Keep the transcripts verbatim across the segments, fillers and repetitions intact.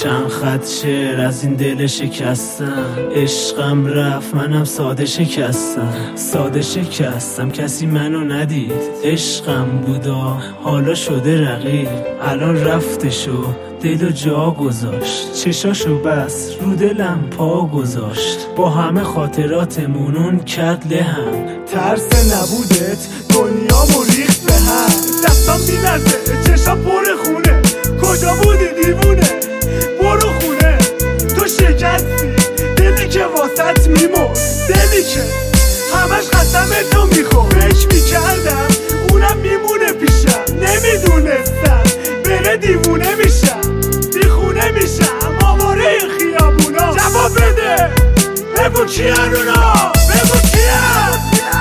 چند خط شعر از این دل شکستم، عشقم رفت منم ساده شکستم، ساده شکستم کسی منو ندید، عشقم بودا حالا شده رقیب، الان رفتشو دل و جا گذاشت، چشاشو بس رو دلم پا گذاشت، با همه خاطراتمون اون کد لهم، ترس نبودت دنیامو ریخت به هم، دستام می‌لرزه چشام پر خونه، کجا بودی دیوونه برو خونه، تو شکستی دلی که واسط میمرد، دلی که همش قسم تو میخورد، فکر میکردم اونم میمونه پیشم، نمیدونستم بره دیوونه میشم، دیخونه میشم آواره خیابونا، جواب بده بگو کیه اونا، بگو کیه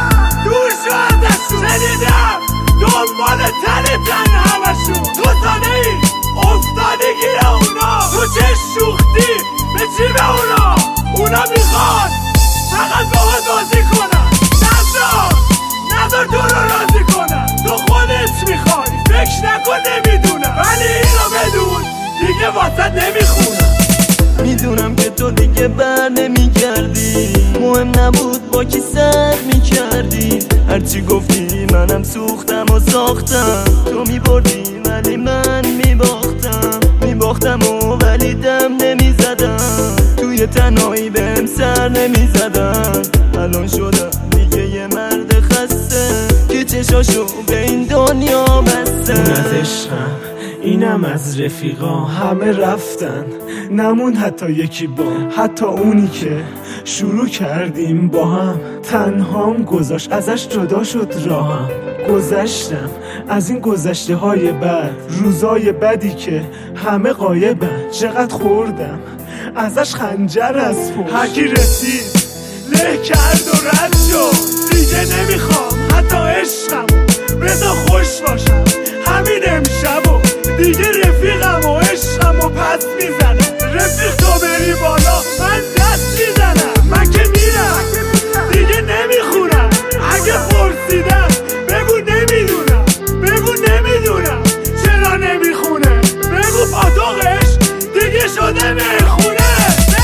دور شو ازشون، شنیدم دنبال تنتن همشون، تو سانه ای افتاده گیر اونا، تو چه شوختی به چی به اونا، اونا میخواد فقط باهات بازی کنن، نذار نذار تو رو راضی کنن، تو خودت میخوای فکر نکن نمیدونم، ولی اینو بدون دیگه واسط نمیخونم، میدونم که تو دیگه بر نمیگردی، مهم نبود با کی سر میکردی، هرچی گفتی منم سوختم و ساختم، تو میبردی ولی من میباختم، میباختم و ولی دم نمیزدم، توی تنهایی بهم سر نمیزدم، الان شدم دیگه یه مرد خسته که چشاشو به این دنیا بسته، اون از عشقم اینم از رفیقا، همه رفتن نمون حتی یکی با، حتی اونی که شروع کردیم با هم، تنهام گذاشت ازش جدا شد راهم، گذشتم از این گذشته های بد، روزای بدی که همه غایبن، چقدر خوردم ازش خنجر از پشت، هرکی رسید له کرد و رد شد، دیگه نمیخوام حتی عشقمو بذار خوش باشم، همین امشبو دیگه رفیقم و عشقم و پس میزنم، رفیق تو بری بالا من دست میزنم، من که میرم دیگه نمیخونم، اگه پرسیدم بگو نمیدونم، بگو نمیدونم چرا نمیخونه، بگو پاتوقش دیگه شده میخونه،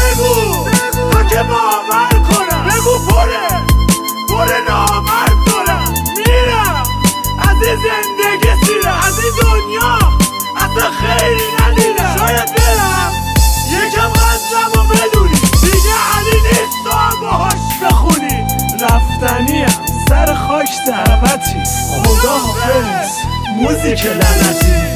بگو تا که باور کنم، بگو پره پره نامرد دارم، میرم از این زندگی سیرم، از این دنیا اصلا خیلی ندیدم، شاید برم یکم قدرم و بدونی دیگه علی نیست تو هم باهاش بخونی، رفتنیم سر خاک دعوتی، خدا حافظ موزیک لعنتی.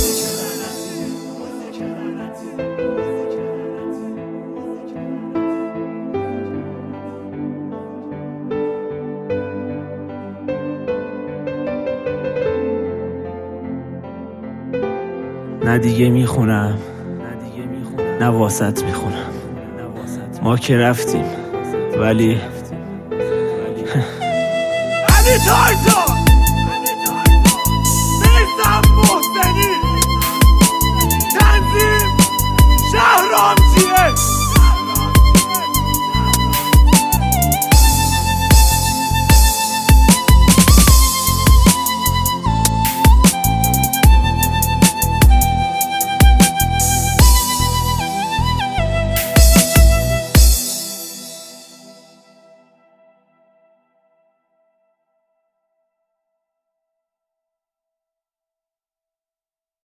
نه دیگه میخونم نه واسط میخونم، ما که رفتیم ولی علی تارتو